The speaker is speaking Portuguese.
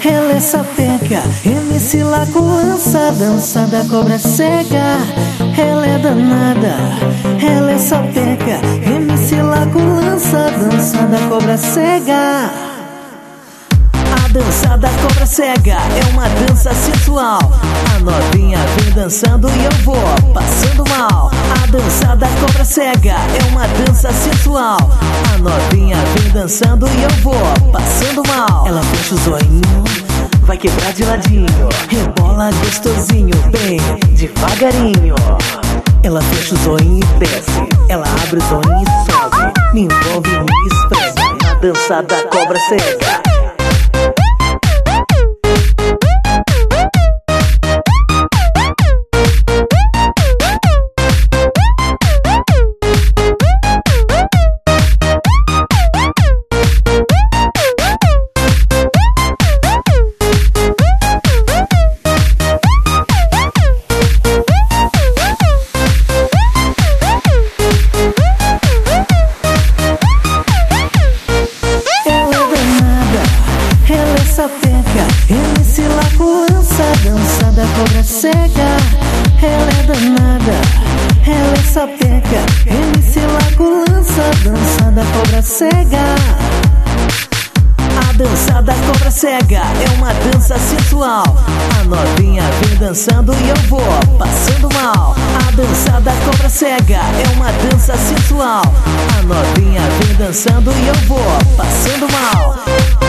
ela é sapeca. MC Laco lança a dança da cobra cega. Ela é danada, ela é sapeca. MC Laco lança a dança da cobra cega. A dança da cobra cega é uma dança sensual. A novinha vem dançando e eu vou passando mal. A dança da cobra cega é uma dança sensual. A novinha vem dançando e eu vou passando mal. Ela fecha o zoinho, vai quebrar de ladinho, rebola gostosinho, bem devagarinho. Ela fecha o zoinho e desce, ela abre o zoinho e sobe, me envolve e me esfrega na dança da cobra cega. Sapeca, MC Laco lança a dança da cobra cega. Ela é danada, ela é sapeca. MC Laco lança a dança da cobra cega. A dança da cobra cega é uma dança sensual. A novinha vem dançando e eu vou passando mal. A dança da cobra cega é uma dança sensual. A novinha vem dançando e eu vou passando mal.